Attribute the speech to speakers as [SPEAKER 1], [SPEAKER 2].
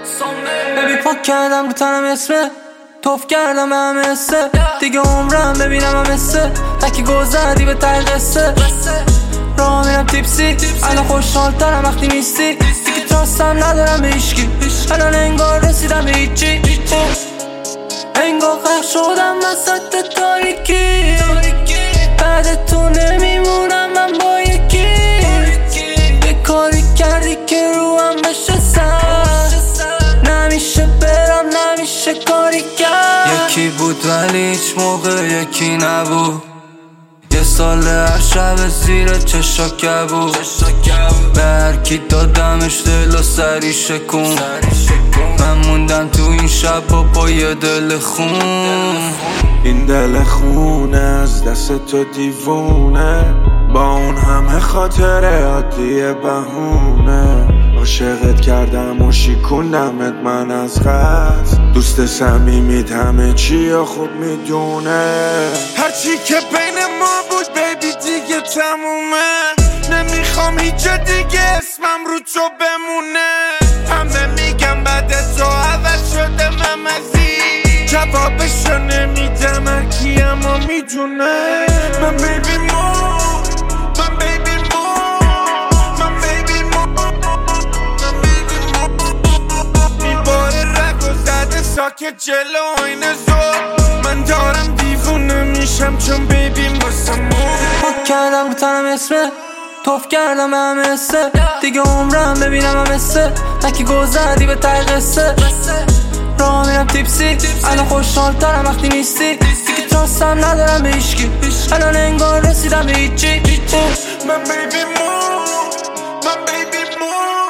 [SPEAKER 1] ببی پاک کردم رو تنم اسمه توف کردم به همه حسه دیگه عمرم ببینم هم حسه تکی گذردی به ته قصه راه میرم تیپسی الان خوشحال ترم وقتی نیستی دیگه تراستم ندارم به هیچکی الان انگار رسیدم به هیچی انگار غرق شدم وسط تاریکی بعد تو نمیمونم من با یکی یه کاری کردی که روم بشه سر نمیشه برم نمیشه کاری کرد یکی بود ولی هیچ موقع یکی نبود یه سال هر شب زیر چشا کبود به هرکی دادمش دل و سری شکون من موندم تو این شب با یه دل خون
[SPEAKER 2] این دل خونه از دست تو دیوونه با اون همه خاطره عادیه بهونه عاشقت کردم و شیکوندمت من از قصد دوست صمیمیت همه چی و خوب میدونه هرچی که بین ما بود بیبی دیگه تمومه نمیخوام هیچ دیگه اسمم رو تو بمونه همه میگم بعد تو عوض شده ممزی جوابشو نمیدم هرکی اما میدونه من بیبی مو من بیبی مو من بیبی مو من بیبی مو میباره رگ و زده ساکت جلو این زور من دارم دیوونه میشم چون بیبی واسه مو
[SPEAKER 1] پاک کردم رو تنم اسمه توف کردم به همه حسه دیگه عمرم ببینم هم حسه تکی گذردی به ته قصه راه میرم تیپسی الان خوشحال ترم وقتی نیستی دیگه تراستم ندارم به هیچکی الان انگار رسیدم به هیچی
[SPEAKER 2] من بیبی مو من بیبی مو